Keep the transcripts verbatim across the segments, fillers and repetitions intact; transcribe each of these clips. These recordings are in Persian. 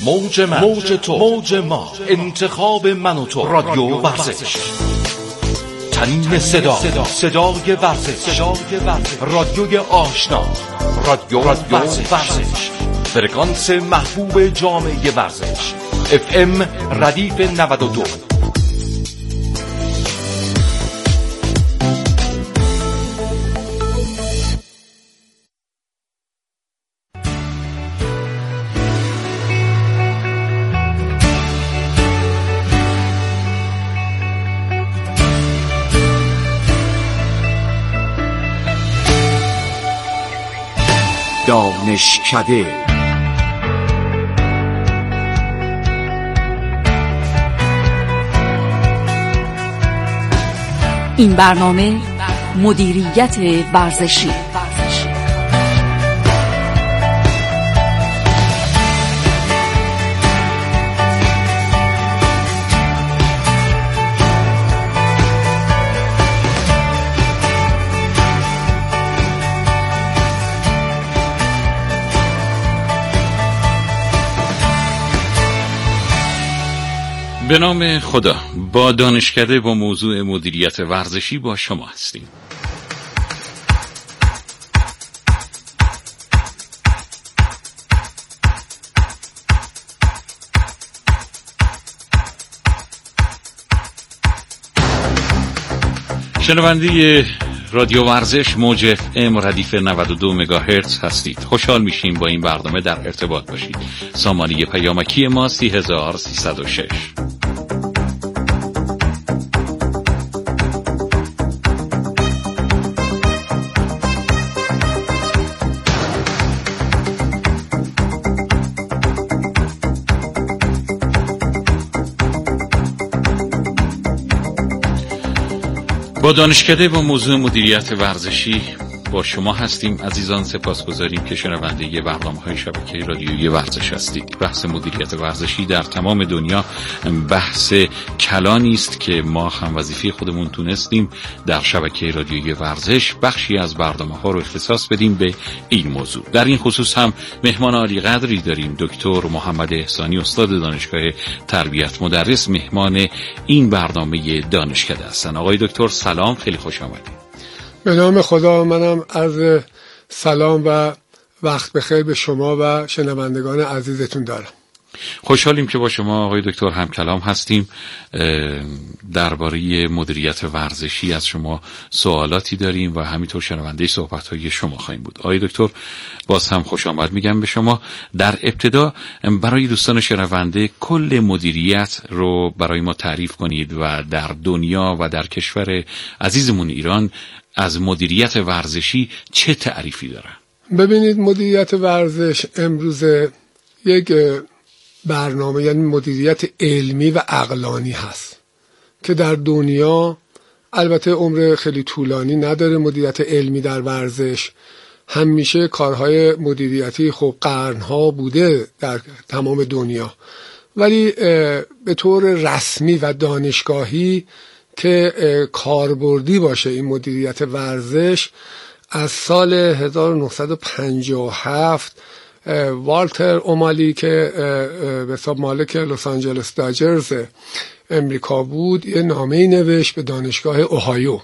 موج من، موج تو، موج ما، انتخاب من و تو، رادیو ورزش. تنین صدا، صدای ورزش، رادیوی آشنا، رادیو ورزش، فرکانس محبوب جامعه ورزش، اف ام ردیف نود و دو. دانشکده. این برنامه مدیریت ورزشی. به نام خدا. با دانشکده با موضوع مدیریت ورزشی با شما هستیم. شنونده رادیو ورزش موج اف ام ردیف نود و دو مگاهرتز هستید. خوشحال میشیم با این برنامه در ارتباط باشید. سامانه پیامکی ما سی هزار سیصد و شش. با دانشکده با موضوع مدیریت ورزشی با شما هستیم. عزیزان سپاسگزاریم که شنونده برنامه‌های شبکه رادیویی ورزش هستید. بحث مدیریت ورزشی در تمام دنیا بحث کلانی است که ما هم وظیفه خودمون تونستیم در شبکه رادیویی ورزش بخشی از برنامه‌ها رو اختصاص بدیم به این موضوع. در این خصوص هم مهمان عالی قدری داریم. دکتر محمد احسانی، استاد دانشگاه تربیت مدرس، مهمان این برنامه دانشکده هستند. آقای دکتر سلام، خیلی خوش آمدید. به نام خدا، منم عرض سلام و وقت بخیر به شما و شنوندگان عزیزتون دارم. خوشحالیم که با شما آقای دکتر هم کلام هستیم. درباره مدیریت ورزشی از شما سوالاتی داریم و همینطور شنونده صحبت‌های شما خواهیم بود. آقای دکتر باز هم خوش آمد میگم به شما. در ابتدا برای دوستان شنونده کل مدیریت رو برای ما تعریف کنید و در دنیا و در کشور عزیزمون ایران از مدیریت ورزشی چه تعریفی داره؟ ببینید، مدیریت ورزش امروز یک برنامه، یعنی مدیریت علمی و عقلانی هست که در دنیا البته عمر خیلی طولانی نداره. مدیریت علمی در ورزش همیشه کارهای مدیریتی خب قرنها بوده در تمام دنیا، ولی به طور رسمی و دانشگاهی که کاربردی باشه این مدیریت ورزش از سال هزار و نهصد و پنجاه و هفت والتر اومالی که به حساب مالک لس آنجلس داجرز امریکا بود یه نامه‌ای نوشت به دانشگاه اوهایو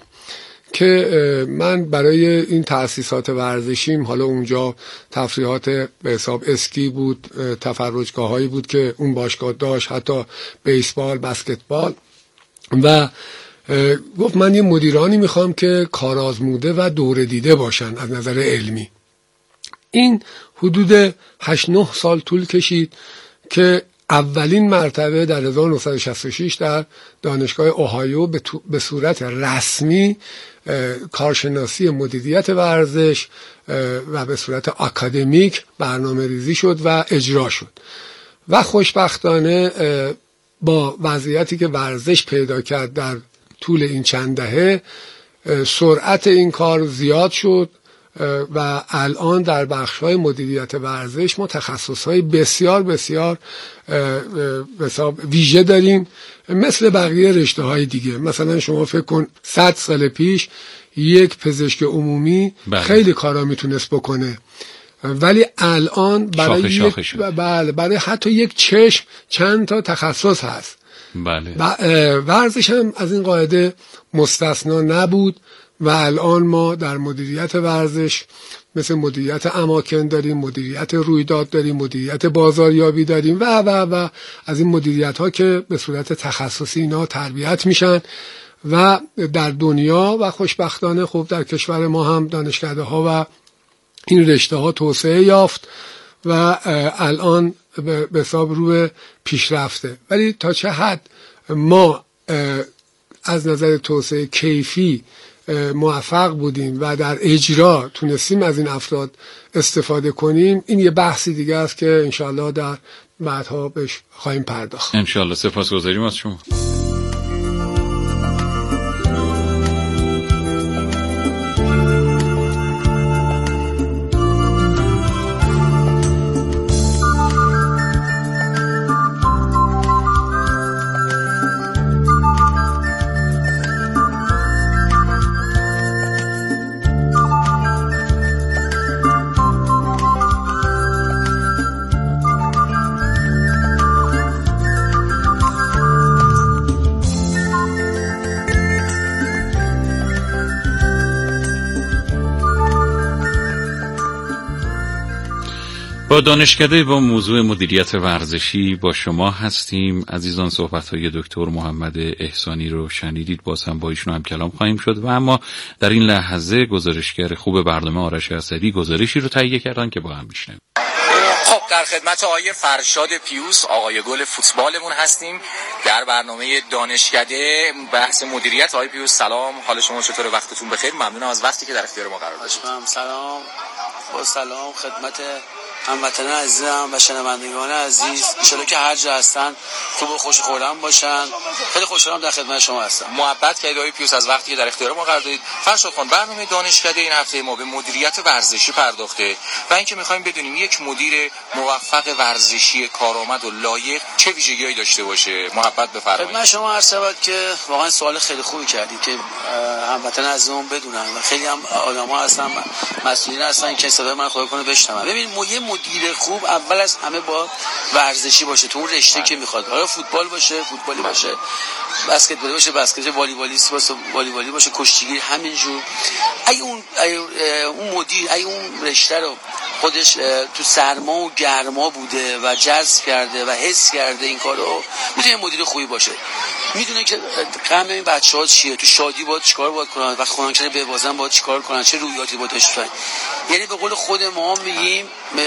که من برای این تأسیسات ورزشیم، حالا اونجا تفریحات به حساب اسکی بود، تفرجگاهایی بود که اون باشگاه داشت، حتی بیسبال، بسکتبال، و گفت من یه مدیرانی میخوام که کارآزموده و دوره دیده باشن از نظر علمی. این حدود هشت نه سال طول کشید که اولین مرتبه در هزار و نهصد و شصت و شش در دانشگاه اوهایو به صورت رسمی کارشناسی مدیریت ورزش و به صورت آکادمیک برنامه ریزی شد و اجرا شد و خوشبختانه با وضعیتی که ورزش پیدا کرد در طول این چند دهه سرعت این کار زیاد شد و الان در بخش‌های مدیریت ورزش ما تخصص‌های بسیار بسیار ویژه داریم، مثل بقیه رشته‌های دیگه. مثلا شما فکر کن صد سال پیش یک پزشک عمومی بله. خیلی کارا میتونست بکنه ولی الان برای شاخه یک شاخه بله برای حتی یک چشم چند تا تخصص هست. بله. ورزش هم از این قاعده مستثنا نبود و الان ما در مدیریت ورزش مثل مدیریت اماکن داریم، مدیریت رویداد داریم، مدیریت بازاریابی داریم و و و از این مدیریت ها که به صورت تخصصی اینا تربیت میشن و در دنیا و خوشبختانه خب در کشور ما هم دانشکده ها و این رشته ها توسعه یافت و الان به حساب رو پیشرفته. ولی تا چه حد ما از نظر توسعه کیفی موفق بودیم و در اجرا تونستیم از این افراد استفاده کنیم، این یه بحثی دیگه است که انشالله در بعدها بهش خواهیم پرداخت. انشالله. سپاسگزاریم از شما. با دانشکده با موضوع مدیریت ورزشی با شما هستیم. عزیزان صحبت‌های دکتر محمد احسانی رو شنیدید، باز هم با ایشون هم کلام خواهیم شد و اما در این لحظه گزارشگر خوب برنامه آرش اسدی گزارشی رو تهیه کردن که با هم میشنویم. خب در خدمت آقای فرشاد پیوس، آقای گل فوتبالمون هستیم در برنامه دانشکده بحث مدیریت. آقای پیوس سلام، حال شما چطوره؟ وقتتون بخیر، ممنونم از وقتی که در اختیار ما قرار دادید. سلام با سلام خدمت هموطنان عزیزم و شنوندگان عزیز، انشالله که هر جا هستن خوب و خوش خورم باشن. خیلی خوشحالم در خدمت شما هستم. محبت کردید آقای پیوس از وقتی که در اختیار ما قرار دادید. فرشاد خان، برنامه دانشکده این هفته ما به مدیریت ورزشی پرداخته و اینکه می‌خوایم بدونیم یک مدیر موفق ورزشی کارآمد و لایق چه ویژگی‌هایی داشته باشه. محبت بفرمایید. خدمت شما عرض شود که واقعا سوال خیلی خوبی کردید که هموطنان عزیزمون بدونن و خیلی هم آدم‌ها هستن مسئولین هستن که صدای من خدا کنه بشنون. ببین مدیر خوب اول از همه با ورزشی باشه، تو اون رشته که میخواد، حالا فوتبال باشه فوتبالی باشه، بسکتبالی باشه بسکتبال، والیبالیست باشه والیبالی باشه، کشتیگیر همینجور. اگه اون اگه اون مدیر اگه اون رشته رو خودش تو سرما و گرما بوده و جذب کرده و حس کرده این کارو، میتونه مدیر خوبی باشه. میدونه که غم این بچه‌ها چیه، تو شادی باید چیکار باید کنن، وقت خونن کنه به بازن باید چیکار کنن، چه رویاتی باید داشته باشن. یعنی به قول خود ما میگیم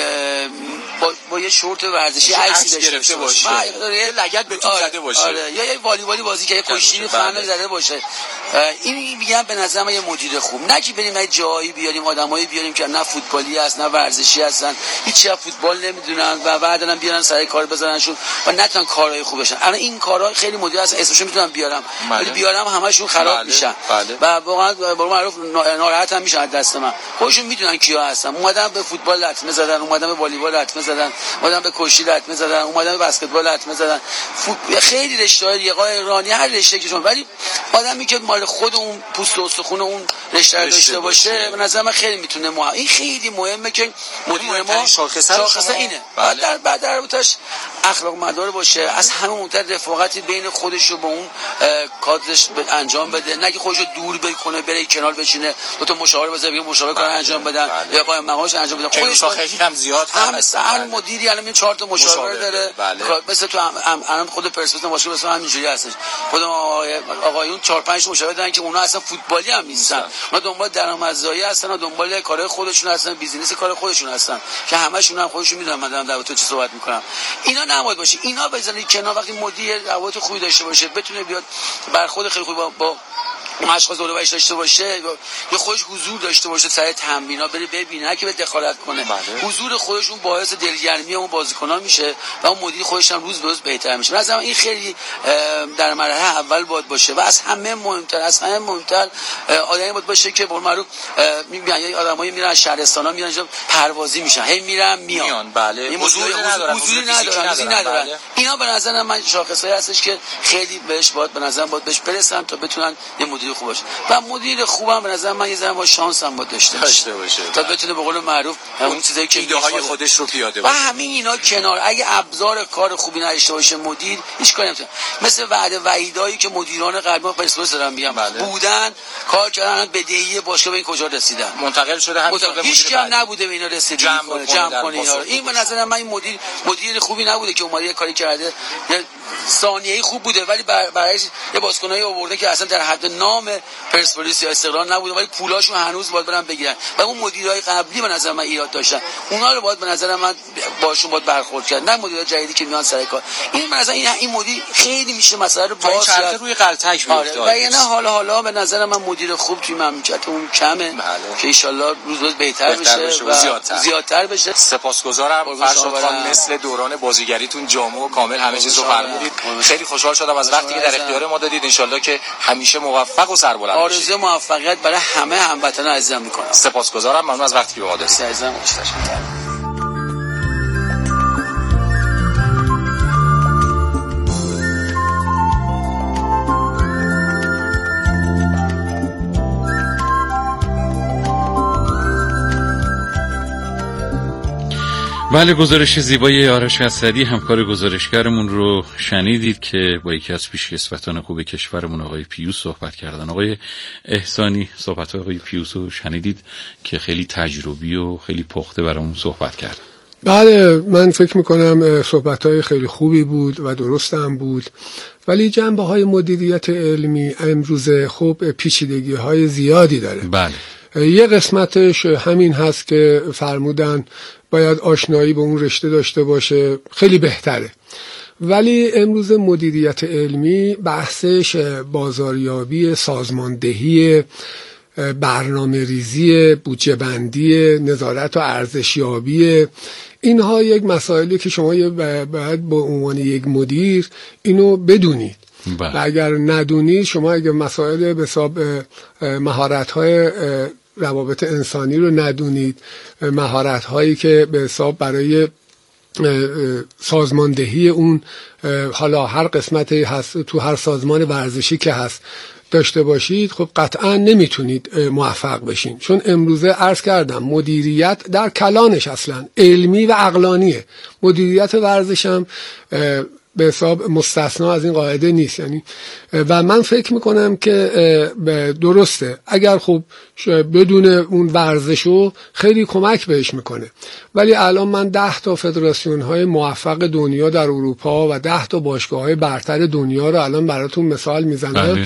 با, با یه شورت ورزشی عکسی داشته باشه، یه لگد به توپ زده باشه، آره، یا یه والیبالی بازی که یه کشتی فن زده باشه. این میگم به نظر من یه مدیر خوب، نه که بریم یه جایی بیاریم آدمایی بیاریم که نه فوتبالی هست نه ورزشی هستن، هیچ از فوتبال نمیدونن و بعدن بیارن سر کار بزننشون و نتونن کارهای خوب بشن. الان این کارا خیلی مدیر هست اسمشون میتونم بیارم، ولی بیارم همشون خراب بله. میشن بله. و واقعا برای معروف ناراحت هم میشن از دست من. خودشون میدونن کیا هستن، اومدن به فوتبال لطمه زدن، اومدن به والیبال لطمه زدن، اومدن به کشتی لطمه زدن، اومدن به بسکتبال لطمه زدن، فوت... خیلی رشته‌های دیگه ایرانی هر رشته که شون، ولی آدمی که مال خود اون پوست و استخون اون رشته رو داشته باشه به نظر من خیلی میتونه مهم. این خیلی مهمه که مدیر ما شاخص اینه. بعد در بعد در بودش اخلاق مدار باشه، از همه مهمتر رفاقتی بین خودش و با اون کادرش انجام بده، نه که خودش رو دور بکنه بره کنار بشینه دو تا مشاوره بزنه بگه مشاوره کار انجام بدن یا قائم مقامش انجام بدن. خودش شاخصی هم زیاد هست. هر مدیری الان این چهار تا مشاوره داره، مثلا تو الان خود پرسپولیس باشه مثلا همینجوری هستش. خود آقایون چهار پنج مشاوره دارن که اونا اصلا فوتبالی هم نیستن، اونا دنبال درآمدزایی هستن و دنبال کارهای خودشون هستن، بیزینس کار خودشون هستن که همشون هم خودشون میدونن من دارم در تو چه صحبت میکنم. اینا نباید باشه، اینا بزنید کنار. وقتی مدیر روابط خوبی داشته باشه، بتونه بیاد برخورد خیلی خوب با, با مشخص اولویتش داشته باشه، یا خودش حضور داشته باشه سر تمرینا، بره ببینه، نه که به دخالت کنه. بله. حضور خودشون باعث دلگرمی اون بازیکن‌ها میشه و اون مدیر خودش هم روز به روز بهتر میشه. مثلا این خیلی در مرحله اول باید باشه و از همه مهمتر از همه مهمتر آدمی باید باشه که به معروف میگن یه آدمایی میرن شهرستانا میرن اینجا پروازی میشن، هی میرن میان. میان. بله. این حضوری ندارن، حضوری ندارن، حضوری ندارن. اینا به نظر من شاخصایی هستش که خیلی بهش باید به نظر باید بهش برسن تا بتونن یه مدیر مدیر خوب باشه و مدیر خوبم به نظر من یه ذره با شانس هم با داشته باشه تا بتونه به قول معروف اون چیزایی که ایده های خودش رو پیاده کنه و همین اینا کنار. اگه ابزار کار خوبی نداشته باشه مدیر هیچ کاری نمیتونه. مثل وعده وعیدایی که مدیران قبلی ما پرسپولیس دارن میگم بله. بودن کار کردن بدهی باشگاه به این کجا رسیدن منتقل شده هم هیچ کی نبوده به اینا رسید جمع جمع کنه اینا رو. این به نظر من این مدیر مدیر خوبی نبوده که اومده یه کاری کرده یه ثانیه‌ای خوب بوده ولی برای یه بازیکنایی آورده که اصلا در حد نام پرسپولیس یا استقلال نبوده ولی پولاشون هنوز باید برن بگیرن و اون مدیرای قبلی به نظر من ایراد داشتن. اونا رو باید به نظر من باشون باید برخورد کرد نه مدیرای جدیدی که میان سر کار. این به نظر این این مدیر خیلی میشه مسئله رو باز کرد روی غلطک میفته. و یعنی حالا حالا به نظر من مدیر خوب توی مملکت اون کمه بله. که ان شاءالله روز روز بهتر, بهتر بشه, بشه و زیادتر. زیادتر بشه. سپاسگزارم فرشاد خان مثل دوران بازیگریتون جامع و کامل همه چیز رو فرمودید. خیلی خوشحال شدم از وقتی که در اختیار ما دادید. ان شاءالله که همیشه موفق و سربلند باشید. آرزوی موفقیت برای همه هموطنان عزیزم میکنم. سپاسگزارم. ممنون از وقتی که به ما دادید. عزیزم تشکر. بله، گزارش زیبای آرش اسدی همکار گزارشگرمون رو شنیدید که با یکی از پیشکسوتان خوب کشورمون آقای پیوس صحبت کردن. آقای احسانی صحبت آقای پیوس رو شنیدید که خیلی تجربی و خیلی پخته برامون صحبت کرد. بله، من فکر میکنم صحبت‌های خیلی خوبی بود و درست هم بود ولی جنبه‌های مدیریت علمی امروز خوب پیچیدگی‌های زیادی داره. بله. یه قسمتش همین هست که فرمودن باید آشنایی به اون رشته داشته باشه، خیلی بهتره. ولی امروز مدیریت علمی بحثش بازاریابی، سازماندهی، برنامه ریزی، بودجه بندی، نظارت و ارزشیابی، اینها یک مسائلی که شما باید با عنوان یک مدیر اینو بدونید. و اگر ندونید شما اگر مسائل به حساب مهارت‌های روابط انسانی رو ندونید، مهارت هایی که به حساب برای سازماندهی اون حالا هر قسمتی هست تو هر سازمان ورزشی که هست داشته باشید، خب قطعا نمیتونید موفق بشین. چون امروزه عرض کردم مدیریت در کلانش اصلا علمی و عقلانیه. مدیریت ورزش هم به حساب مستثنا از این قاعده نیست. یعنی و من فکر میکنم که درسته اگر خب بدون اون ورزشو خیلی کمک بهش میکنه. ولی الان من ده تا فدراسیون های موفق دنیا در اروپا و ده تا باشگاه های برتر دنیا رو الان براتون مثال میزنم.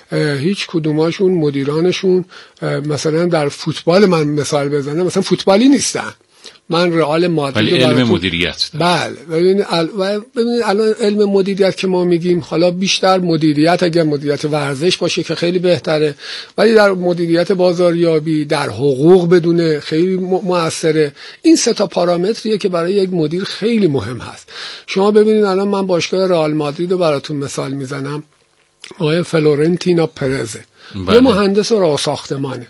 هیچ کدوماشون مدیرانشون مثلا در فوتبال من مثال بزنم مثلا فوتبالی نیستن. من رئال مادرید ولی علم مدیریت. بله، ببینید ببینید الان علم مدیریت که ما میگیم حالا بیشتر مدیریت اگر مدیریت ورزش باشه که خیلی بهتره، ولی در مدیریت بازاریابی، در حقوق بدونه خیلی موثره. این سه تا پارامتریه که برای یک مدیر خیلی مهم هست. شما ببینید الان من باشگاه رئال مادرید رو براتون مثال میزنم. آقای فلورنتینو پرز یه مهندس راه ساختمانه.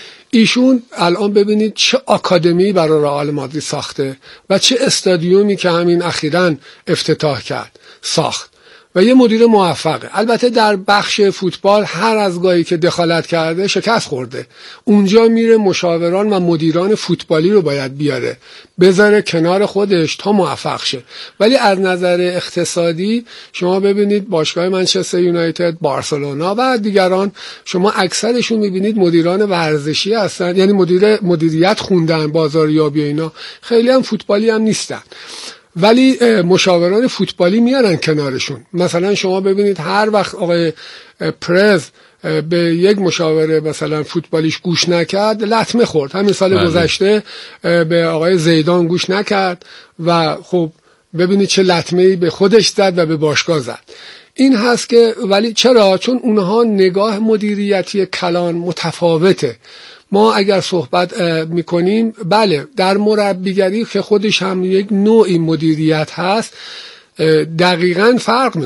ایشون الان ببینید چه آکادمی برای رئال مادرید ساخته و چه استادیومی که همین اخیراً افتتاح کرد ساخت و یه مدیر موفقه. البته در بخش فوتبال هر از گاهی که دخالت کرده شکست خورده. اونجا میره مشاوران و مدیران فوتبالی رو باید بیاره بذاره کنار خودش تا موفق شه. ولی از نظر اقتصادی شما ببینید باشگاه منچستر یونایتد، بارسلونا و دیگران شما اکثرشون میبینید مدیران ورزشی هستن، یعنی مدیر مدیریت خوندن، بازاریابی و اینا، خیلی هم فوتبالی هم نیستن. ولی مشاوران فوتبالی میارن کنارشون. مثلا شما ببینید هر وقت آقای پرز به یک مشاوره مثلا فوتبالیش گوش نکرد لطمه خورد. همین سال بله. گذشته به آقای زیدان گوش نکرد و خب ببینید چه لطمه‌ای به خودش زد و به باشگاه زد. این هست که ولی چرا؟ چون اونها نگاه مدیریتی کلان متفاوته. ما اگر صحبت میکنیم بله در مربیگری که خودش هم یک نوعی مدیریت هست دقیقاً فرق میکنه.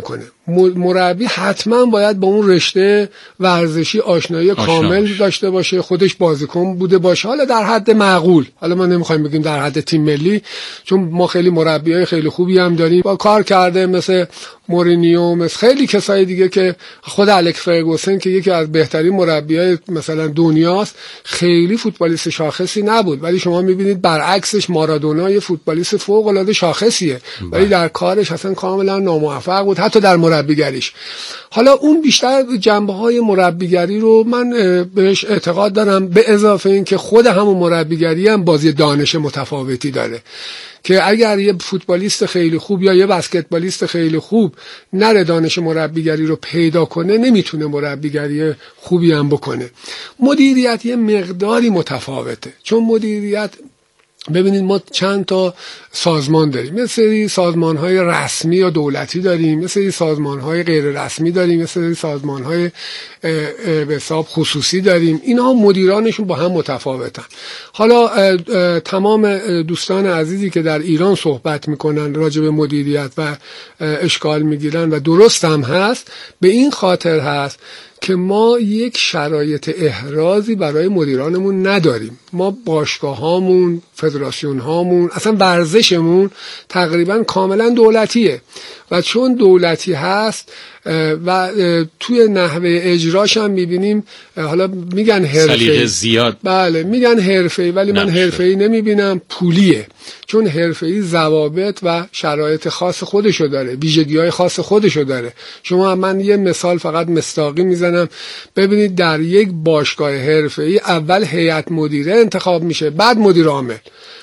مربی حتما باید با اون رشته ورزشی آشنایی کامل داشته باشه، خودش بازیکن بوده باشه، حالا در حد معقول. حالا ما نمیخوایم بگیم در حد تیم ملی، چون ما خیلی مربیای خیلی خوبی هم داریم با کار کرده، مثل مورینیو، مثل خیلی کسای دیگه که خود الکس فرگوسن که یکی از بهترین مربیای مثلا دنیاست، خیلی فوتبالیست شاخصی نبود، ولی شما میبینید برعکسش مارادونا یه فوتبالیست فوق العاده شاخصیه، ولی در کارش اصلا کاملا ناموفق بود، حتی در مربیگریش. حالا اون بیشتر جنبه‌های مربیگری رو من بهش اعتقاد دارم، به اضافه این که خود همون مربیگری هم بازی دانش متفاوتی داره، که اگر یه فوتبالیست خیلی خوب یا یه بسکتبالیست خیلی خوب نره دانش مربیگری رو پیدا کنه، نمیتونه مربیگری خوبی هم بکنه. مدیریت یه مقداری متفاوته، چون مدیریت ببینید ما چند تا سازمان داریم، یه سری سازمان‌های رسمی یا دولتی داریم، یه سری سازمان‌های غیر رسمی داریم، یه سری سازمان‌های به حساب خصوصی داریم. اینها مدیرانشون با هم متفاوتن. حالا تمام دوستان عزیزی که در ایران صحبت میکنن راجع به مدیریت و اشکال میگیرن و درست هم هست، به این خاطر هست که ما یک شرایط احرازی برای مدیرانمون نداریم. ما باشگاه هامون، فدراسیون هامون، اصلا ورزشمون تقریبا کاملا دولتیه و چون دولتی هست و توی نحوه اجراش هم میبینیم، حالا میگن حرفه‌ای، زیاد بله میگن حرفه‌ای، ولی من حرفه‌ای نمیبینم، پولیه. چون حرفه‌ای ضوابط و شرایط خاص خودشو داره، ویژگی‌های خاص خودشو داره. شما من یه مثال فقط مصداقی میزنم، ببینید در یک باشگاه حرفه‌ای اول هیئت مدیره انتخاب میشه، بعد مدیر عامل.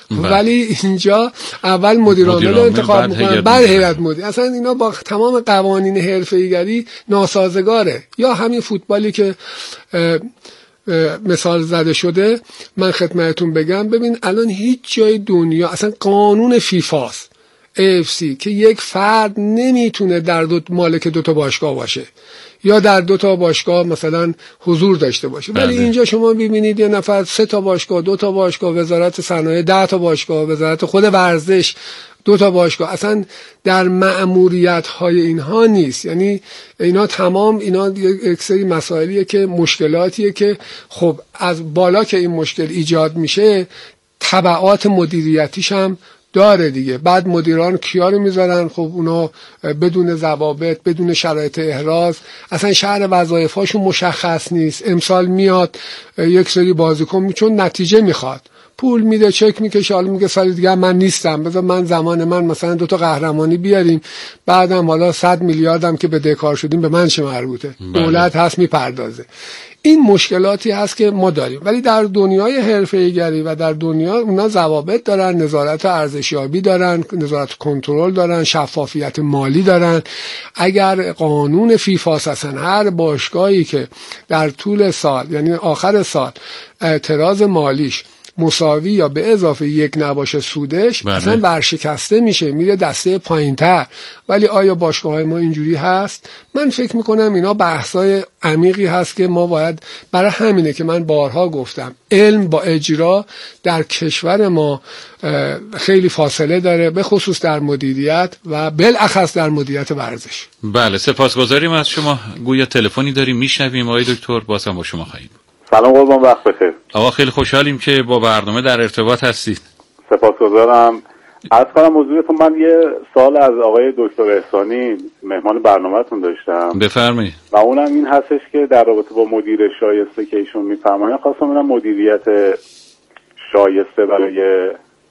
ولی اینجا اول مدیر عامل رو انتخاب میکنن، بعد هیئت مدیره. اصلا اینا با تمام قوانین حرفه‌ایگری ناسازگاره. یا همین فوتبالی که مثال زده شده، من خدمتتون بگم، ببین الان هیچ جای دنیا اصلا قانون فیفاست ای اف سی که یک فرد نمیتونه در دو مالک دو تا باشگاه باشه یا در دو تا باشگاه مثلا حضور داشته باشه. ولی بله. اینجا شما ببینید یه نفر سه تا باشگاه، دو تا باشگاه، وزارت صنایع ده تا باشگاه، وزارت خود ورزش دو تا باشگاه، اصلا در مأموریت های اینها نیست. یعنی اینا تمام اینا یک سری مسائلیه که مشکلاتیه که خب از بالا که این مشکل ایجاد میشه تبعات مدیریتیش هم داره دیگه. بعد مدیران کیا رو میذارن؟ خب اونا بدون ضوابط، بدون شرایط احراز، اصلا شهر وظایفاشون مشخص نیست. امسال میاد یک سری بازیکن چون نتیجه میخواد پول میده، چک میکشه، حالا میگه سال دیگه من نیستم، بذار من زمان من مثلا دو تا قهرمانی بیاریم، بعدم حالا صد میلیاردم که بدهکار شدیم به من چه مربوطه؟ دولت هست میپردازه. این مشکلاتی هست که ما داریم. ولی در دنیای حرفه‌ایگری و در دنیا اونا ضوابط دارن، نظارت ارزشیابی دارن، نظارت کنترل دارن، شفافیت مالی دارن. اگر قانون فیفا اصلا هر باشگاهی که در طول سال یعنی آخر سال اعتراض مالیش مساوی یا به اضافه یک نباشه سودش، بله. اصلا ورشکسته میشه، میره دسته پایین‌تر. ولی آیا باشگاه‌های ما اینجوری هست؟ من فکر میکنم اینا بحثای عمیقی هست که ما باید، برای همینه که من بارها گفتم علم با اجرا در کشور ما خیلی فاصله داره، به خصوص در مدیریت و بالاخص در مدیریت ورزش. بله، سپاسگزاریم از شما. گویا تلفنی داریم میشنویم آقای دکتر، بازم با شما خواهیم. سلام قربان، وقت بخیر. آقا خیلی خوشحالیم که با برنامه در ارتباط هستید. سپاسگزارم. عرض کنم موضوعتون، من یه سوال از آقای دکتر احسانی مهمان برنامه‌تون داشتم. بفرمایید. و اونم این هستش که در رابطه با مدیر شایسته که ایشون میفرمایند، خواستم ببینم مدیریت شایسته برای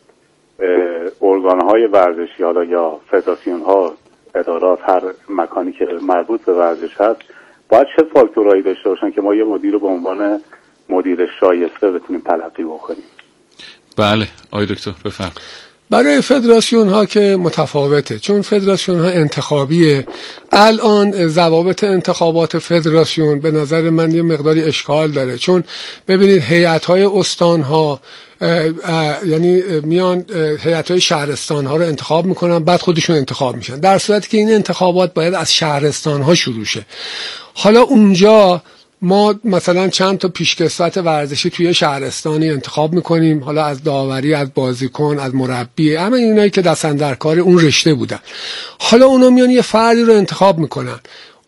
ارگان‌های ورزشی، حالا یا فدراسیون‌ها، ادارات، هر مکانی که مربوط به ورزش هست، باید چه فاکتورایی داشته باشن که ما یه مدیر رو به عنوان مدیر شایسته بتونیم تلقی بکنیم؟ بله آقای دکتر بفرمایید. برای فدراسیون ها که متفاوته، چون فدراسیون ها انتخابیه. الان ضوابط انتخابات فدراسیون به نظر من یه مقداری اشکال داره، چون ببینید هیئت های استان ها یعنی میان هیئت های شهرستان ها رو انتخاب میکنن، بعد خودشون انتخاب میشن، در صورتی که این انتخابات باید از شهرستان ها شروع شه. حالا اونجا ما مثلا چند تا پیشکسوت ورزشی توی شهرستانی انتخاب میکنیم، حالا از داوری، از بازیکن، از مربی، همه اینایی که دستن در کار اون رشته بودن. حالا اونا میان یه فردی رو انتخاب میکنن،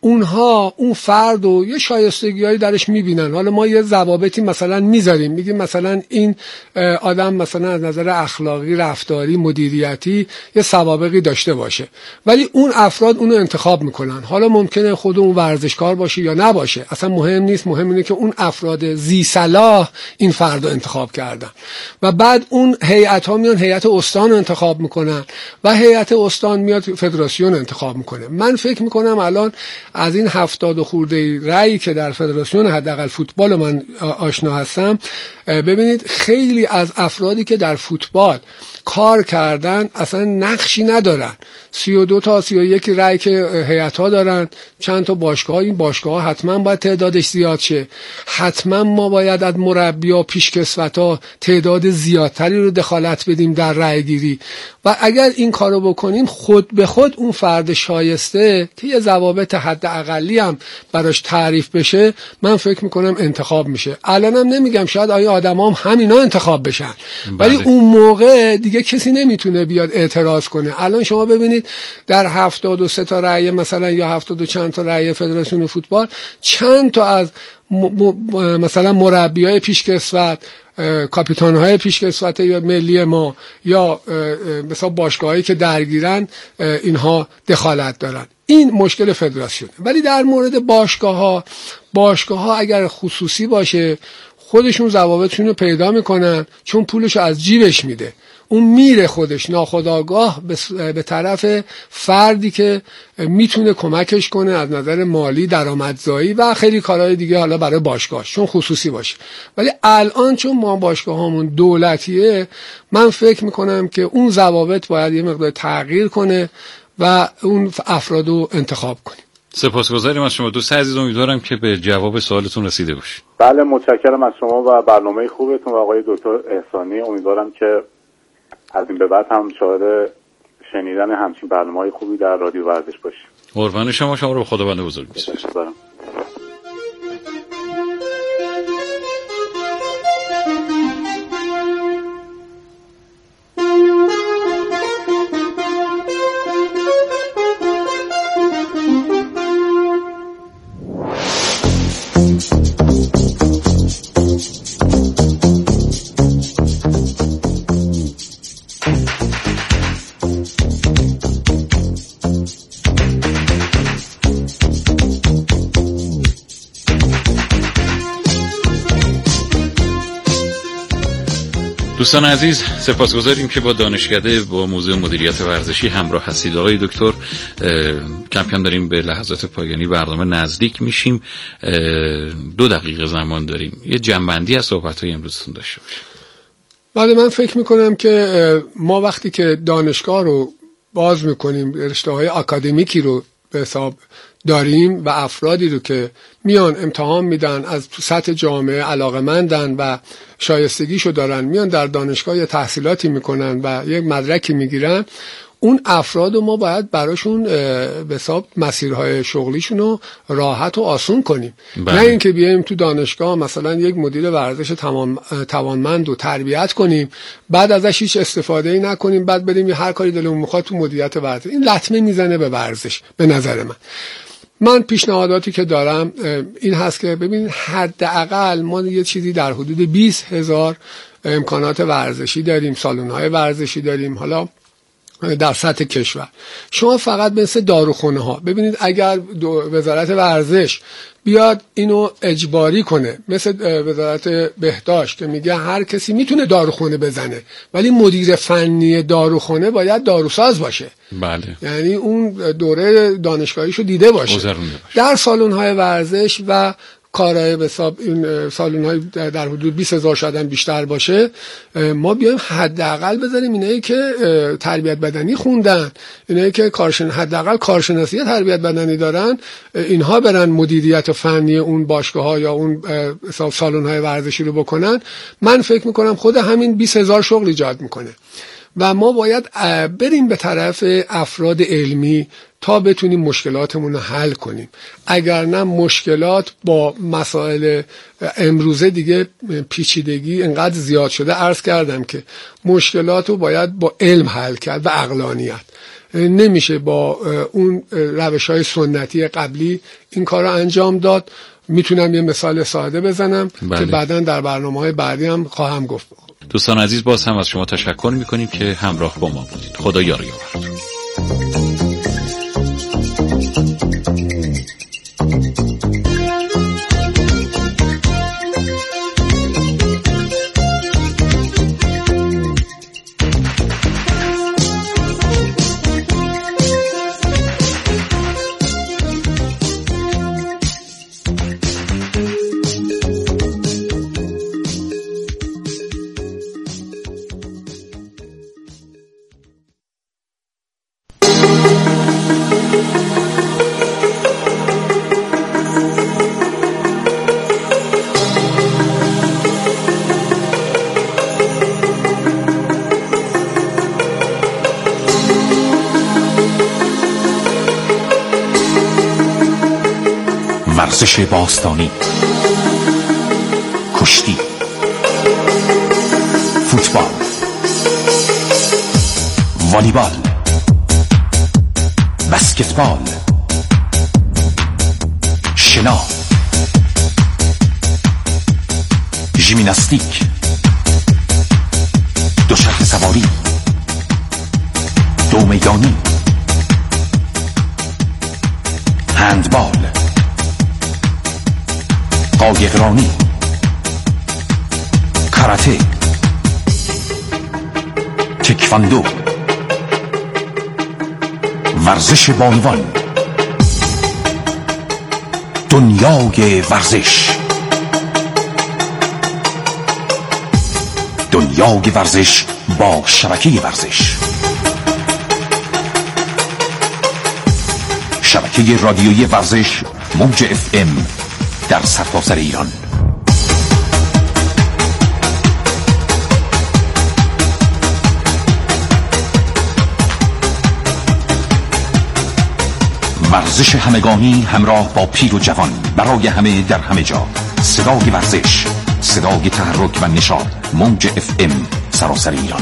اونها اون فرد و یه شایستگی‌هایی درش میبینن. حالا ما یه ضوابطی مثلا میذاریم، میگیم مثلا این آدم مثلا از نظر اخلاقی، رفتاری، مدیریتی یه سوابقی داشته باشه، ولی اون افراد اونو انتخاب میکنن. حالا ممکنه خود اون ورزشکار باشه یا نباشه، اصلا مهم نیست، مهم اینه که اون افراد ذی صلاح این فرد رو انتخاب کردن و بعد اون هیئت‌ها میان هیئت استان رو انتخاب میکنن و هیئت استان میاد فدراسیون انتخاب میکنه. من فکر میکنم الان از این هفتاد و خورده رأیی که در فدراسیون حداقل فوتبال من آشنا هستم، ببینید خیلی از افرادی که در فوتبال کار کردن اصلا نقشی ندارن. سی و دو تا سی و یک رأی که هیئت‌ها دارن، چند تا باشگاه، این باشگاه حتما باید تعدادش زیاد شه، حتما ما باید از مربی‌ها، پیشکسوت‌ها تعداد زیادتری رو دخالت بدیم در رأی گیری و اگر این کارو بکنیم خود به خود اون فرد شایسته که یه ضوابط حد اقلی هم براش تعریف بشه، من فکر میکنم انتخاب میشه. الانم نمیگم شاید آیا آدمام هم همینا انتخاب بشن، ولی اون موقع دیگه کسی نمیتونه بیاد اعتراض کنه. الان شما ببینید در هفتاد و سه تا رأی مثلا یا هفتاد و چند تا رأی فدراسیون فوتبال، چند تا از م- م- مثلا مربیای پیشکسوت، کاپیتان‌های پیشکسوت یا ملی ما یا مثلا باشگاهایی که درگیرن، اینها دخالت دارن. این مشکل فدراسیون. ولی در مورد باشگاه‌ها، باشگاه‌ها اگر خصوصی باشه خودشون ضوابطشون رو پیدا میکنن، چون پولشو از جیبش میده، اون میره خودش ناخودآگاه به طرف فردی که میتونه کمکش کنه از نظر مالی، درآمدزایی و خیلی کارهای دیگه، حالا برای باشگاهش چون خصوصی باشه. ولی الان چون ما باشگاهامون دولتیه، من فکر میکنم که اون ضوابط باید یه مقدار تغییر کنه و اون افراد رو انتخاب کنیم. سپاسگزاریم از شما دوست عزیز، امیدوارم که به جواب سوالتون رسیده باشید. بله، متشکرم از شما و برنامه خوبتون و آقای دکتر احسانی. امیدوارم که از این به بعد هم شاهد شنیدن همچین برنامه‌های خوبی در رادیو ورزش باشیم. قربان شما، شما رو به خداوند بزرگ می‌سپارم. دوستان عزیز، سپاسگزاریم که با دانشکده با موضوع مدیریت ورزشی همراه هستید. آقای دکتر، کم کم داریم به لحظات پایانی برنامه نزدیک میشیم، دو دقیقه زمان داریم، یه جمع‌بندی از صحبت‌های امروزتون داشته باشیم. بله، من فکر میکنم که ما وقتی که دانشگاه رو باز میکنیم، رشته‌های آکادمیکی رو به حساب داریم و افرادی رو که میان امتحان میدن، از سطح جامعه علاقه‌مندن و شایستگیشو دارن، میان در دانشگاه یه تحصیلاتی میکنن و یک مدرکی میگیرن، اون افراد رو ما باید براشون به حساب مسیرهای شغلیشون رو راحت و آسون کنیم. بله. نه اینکه بیایم تو دانشگاه مثلا یک مدیر ورزش تمام توانمند رو تربیت کنیم، بعد ازش هیچ استفاده ای نکنیم، بعد بریم هر کاری دلمون میخواد تو مدیریت ورزش. این لطمه میزنه به ورزش به نظر من. من پیشنهاداتی که دارم این هست که ببینید حداقل ما یه چیزی در حدود بیست هزار امکانات ورزشی داریم، سالن‌های ورزشی داریم حالا در سطح کشور. شما فقط مثل داروخانه ها ببینید، اگر وزارت ورزش بیاد اینو اجباری کنه، مثل وزارت بهداشت که میگه هر کسی میتونه داروخانه بزنه، ولی مدیر فنی داروخانه باید داروساز باشه. بله. یعنی اون دوره دانشگاهیشو دیده باشه. در سالن‌های ورزش و کارهای به حساب این سالن‌های در حدود بیست هزار شاید هم بیشتر باشه، ما بیایم حداقل بذاریم اینایی که تربیت بدنی خوندن، اینایی که کارشن حداقل کارشناسی تربیت بدنی دارن، اینها برن مدیریت فنی اون باشگاه‌ها یا اون حساب سالن‌های ورزشی رو بکنن. من فکر می‌کنم خود همین بیست هزار شغل ایجاد می‌کنه و ما باید بریم به طرف افراد علمی تا بتونیم مشکلاتمون رو حل کنیم. اگر نه مشکلات با مسائل امروزه دیگه پیچیدگی انقدر زیاد شده، عرض کردم که مشکلات رو باید با علم حل کرد و عقلانیت. نمیشه با اون روش‌های سنتی قبلی این کار رو انجام داد. میتونم یه مثال ساده بزنم بله. که بعداً در برنامه‌های بعدی هم خواهم گفت. دوستان عزیز، باز هم از شما تشکر میکنیم که همراه با ما بودید. خدا یار و یاورتون. ورزش باستانی، کشتی، فوتبال، والیبال، بسکتبال، شنا، ژیمناستیک، دوچرخه سواری، دو میدانی، هندبال، قایقرانی، کاراته، تکواندو، ورزش بانوان، دنیای ورزش، دنیای ورزش با شبکه ورزش، شبکه رادیویی ورزش موج اف ام در سرتاسر ایران. ورزش همگانی همراه با پیر و جوان، برای همه در همه جا. صدای ورزش، صدای تحرک و نشاط. موج اف ام سراسر ایران.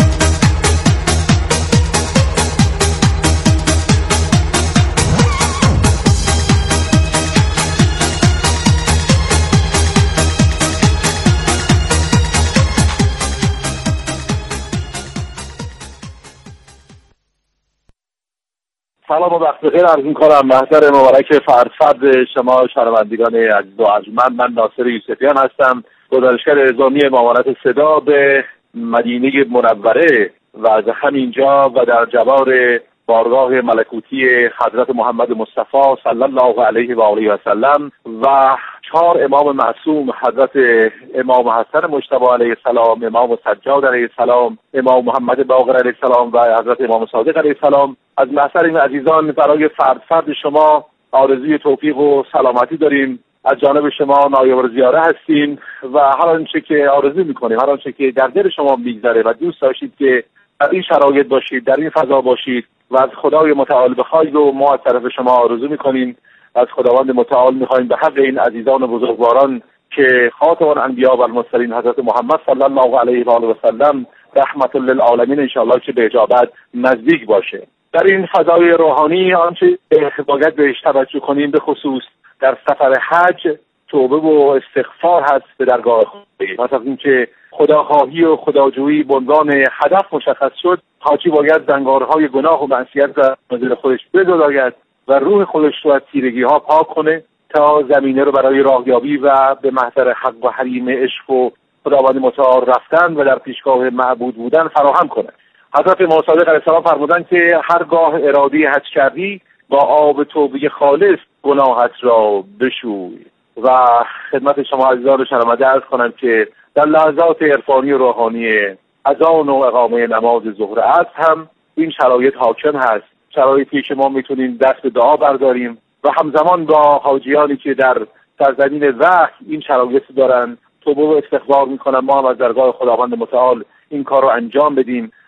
سلام و وقت بخیر عرض می‌کنم. محضر مبارک فرد فرد شما شنوندگان عزیز و ارجمند. من ناصر یوسفیان هستم، گزارشگر اعزامی مامانت صدا به مدینه منوره و از همینجا و در جوار بارگاه ملکوتی حضرت محمد مصطفی صلی الله علیه و آله و سلم و چهار امام معصوم، حضرت امام حسن مجتبی علیه السلام، امام سجاد علیه السلام، امام محمد باقر علیه السلام و حضرت امام صادق علیه السلام، از محضر این عزیزان برای فرد فرد شما آرزوی توفیق و سلامتی داریم. از جانب شما نایب الزیاره هستیم و هر آنچه که آرزو میکنیم، هر آنچه که در دل شما میگذره و دوست داشتید که در این شرایط باشید، در این فضا باشید و از خدای متعال بخواید و ما از طرف شما آرزو میکنیم. از خداوند متعال میخوایم به حق این عزیزان و بزرگواران که خاتم الانبیا و المرسلین حضرت محمد صلی الله علیه و آله و سلم رحمت للعالمین ان شاء الله که به اجابت نزدیک باشه. در این فضای روحانی آنچه باید بهش توجه کنیم به خصوص در سفر حج توبه و استغفار هست به درگاه خدا. پس از اینکه خداخواهی و خداجویی به عنوان هدف مشخص شد، حاجی باید زنگارهای گناه و معصیت را از خودش بزداید و روح خودش رو از تیرگی ها پاک کنه تا زمینه رو برای راهیابی و به محضر حق و حریم عشق و خداوند متعال رفتن و در پیشگاه معبود بودن فراهم کنه. حضرت امام صادق علیه السلام فرمودند که هرگاه ارادی حج کردی با آب توبه خالص گناهت را بشوی. و خدمت شما عزیزان شنونده عرض کنم که در لحظات عرفانی و روحانی اذان و اقامه نماز ظهر عصر هم این شرایط حاکم هست، شرایطی که ما میتونیم دست به دعا برداریم و همزمان با حاجیانی که در سرزمین وحی این شرایط دارن توبه و استغفار میکنن، ما هم از درگاه خداوند متعال این کار رو انجام بدیم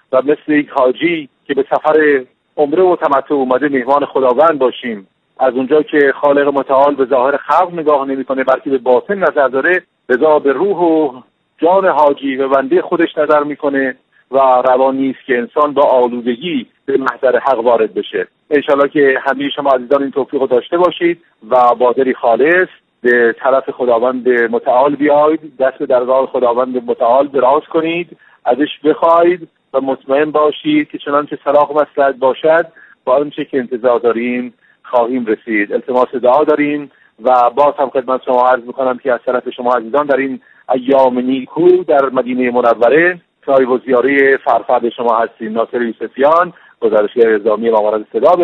و مثل یک حاجی که به سفر عمره و تمتع اومده مهمان خداوند باشیم. از اونجا که خالق متعال به ظاهر خلق نگاه نمی‌کنه بلکه به باطن نظر داره، لذا به روح و جان حاجی و بنده خودش نظر میکنه و روا نیست که انسان با آلودگی به محضر حق وارد بشه. انشالله که همه شما عزیزان این توفیق رو داشته باشید و با دلی خالص به طرف خداوند متعال بیایید، دست به درگاه خداوند متعال دراز کنید، ازش بخواید و مطمئن باشید که چنانچه صلاح و مصلحت باشد با آنچه که انتظار داریم خواهیم رسید. التماس دعا داریم و باز هم خدمت شما عرض میکنم که از طرف شما عزیزان در این ایام نیکو در مدینه منوره صاحب و زیاره فرفرد شما هستیم. ناصر یوسفیان، گزارشگر نظامی مامورات صدا.